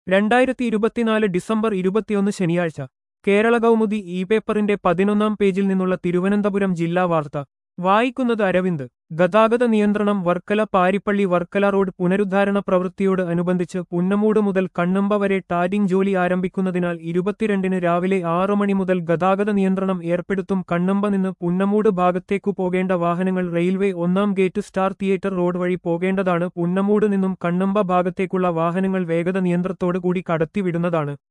2024 December 21 ശനിയാഴ്ച Kerala Kaumudi E പേപ്പറിന്റെ 11-ാം പേജിൽ നിന്നുള്ള തിരുവനന്തപുരം ജില്ലാ വാർത്ത വായിക്കുന്നത് അരവിന്ദ്. ഗതാഗത നിയന്ത്രണം വർക്കല പാരിപ്പള്ളി വർക്കല റോഡ് പുനരുദ്ധാരണ പ്രവൃത്തിയോട് അനുബന്ധിച്ച് പുന്നമൂട് മുതൽ കണ്ണമ്പ വരെ ടാരിംഗ് ജോലി ആരംഭിക്കുന്നതിനാൽ 22-ന് രാവിലെ 6 മണി മുതൽ ഗതാഗത നിയന്ത്രണം ഏർപ്പെടുത്തും. കണ്ണമ്പ നിന്ന് പുന്നമൂട് ഭാഗത്തേക്കു പോകേണ്ട വാഹനങ്ങൾ റെയിൽവേ 1-ാം ഗേറ്റ് സ്റ്റാർ തിയേറ്റർ റോഡ് വഴി പോകേണ്ടതാണ്. പുന്നമൂട് നിന്നും കണ്ണമ്പ ഭാഗത്തേക്കുള്ള വാഹനങ്ങൾ വേഗത നിയന്ത്രണത്തോടു കൂടി കടത്തിവിടുന്നതാണ്.